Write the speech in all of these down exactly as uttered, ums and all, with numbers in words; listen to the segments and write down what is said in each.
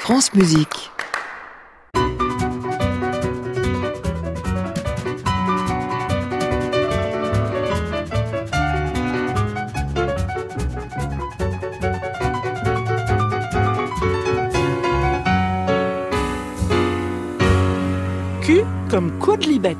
France Musique. Q comme Quodlibet.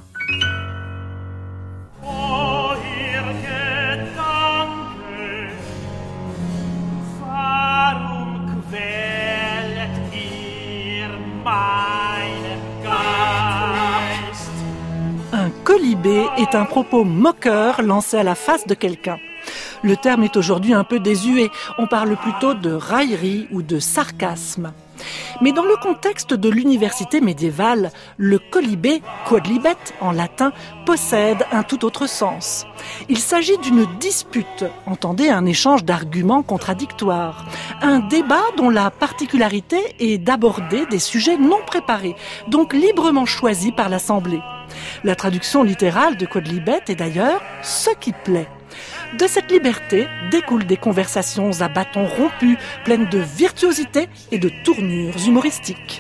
Un quolibet est un propos moqueur lancé à la face de quelqu'un. Le terme est aujourd'hui un peu désuet, on parle plutôt de raillerie ou de sarcasme. Mais dans le contexte de l'université médiévale, le quolibet, quodlibet en latin, possède un tout autre sens. Il s'agit d'une dispute, entendez un échange d'arguments contradictoires, un débat dont la particularité est d'aborder des sujets non préparés, donc librement choisis par l'Assemblée. La traduction littérale de quodlibet est d'ailleurs « ce qui plaît ». De cette liberté découlent des conversations à bâtons rompus, pleines de virtuosité et de tournures humoristiques.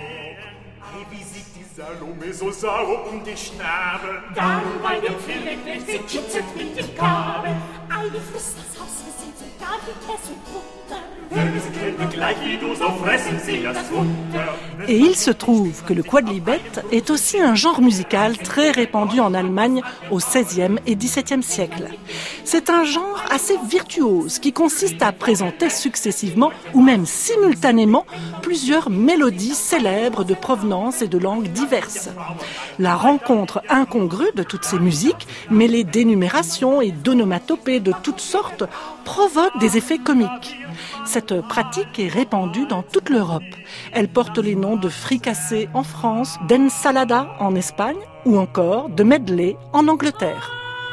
Et il se trouve que le quodlibet est aussi un genre musical très répandu en Allemagne au seizième et dix-septième siècle. C'est un genre assez virtuose qui consiste à présenter successivement ou même simultanément plusieurs mélodies célèbres de provenance et de langues diverses. La rencontre incongrue de toutes ces musiques, mêlées d'énumérations et d'onomatopées de toutes sortes, provoque des effets comiques. Cette pratique est répandue dans toute l'Europe. Elle porte les noms de fricassé en France, d'ensalada en Espagne ou encore de medley en Angleterre.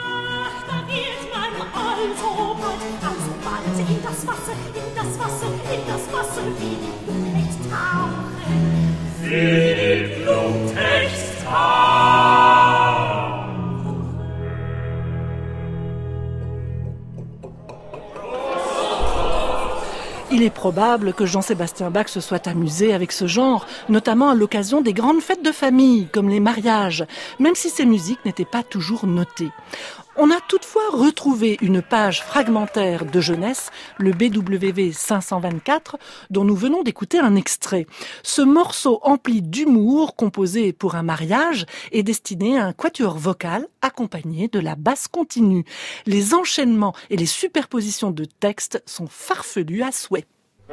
Il est probable que Jean-Sébastien Bach se soit amusé avec ce genre, notamment à l'occasion des grandes fêtes de famille, comme les mariages, même si ces musiques n'étaient pas toujours notées. On a toutefois retrouvé une page fragmentaire de jeunesse, le B W V cinq cent vingt-quatre, dont nous venons d'écouter un extrait. Ce morceau empli d'humour, composé pour un mariage, est destiné à un quatuor vocal accompagné de la basse continue. Les enchaînements et les superpositions de textes sont farfelus à souhait.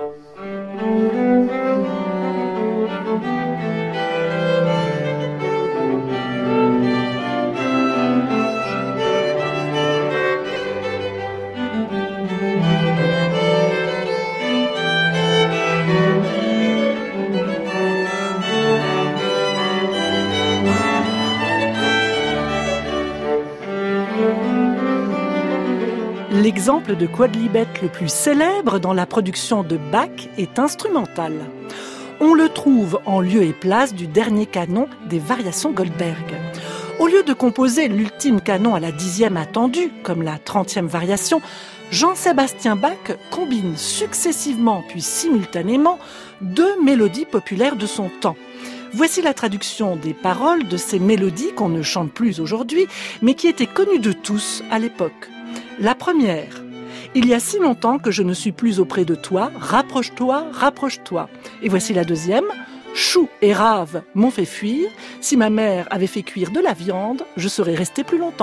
L'exemple de quodlibet le plus célèbre dans la production de Bach est instrumental. On le trouve en lieu et place du dernier canon des variations Goldberg. Au lieu de composer l'ultime canon à la dixième attendue, comme la trentième variation, Jean-Sébastien Bach combine successivement puis simultanément deux mélodies populaires de son temps. Voici la traduction des paroles de ces mélodies qu'on ne chante plus aujourd'hui, mais qui étaient connues de tous à l'époque. La première, « Il y a si longtemps que je ne suis plus auprès de toi, rapproche-toi, rapproche-toi ». Et voici la deuxième, « Chou et rave m'ont fait fuir, si ma mère avait fait cuire de la viande, je serais resté plus longtemps ».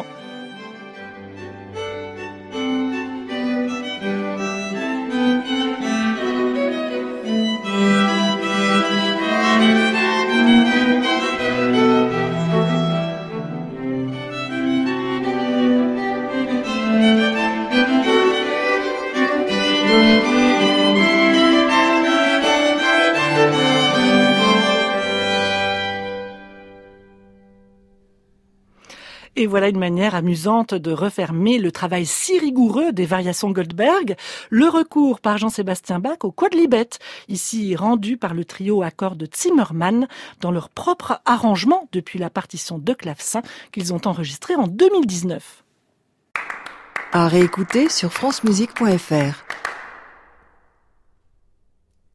Et voilà une manière amusante de refermer le travail si rigoureux des variations Goldberg, le recours par Jean-Sébastien Bach au quodlibet, ici rendu par le trio à cordes Zimmermann dans leur propre arrangement depuis la partition de clavecin qu'ils ont enregistrée en deux mille dix-neuf. À réécouter sur francemusique point f r.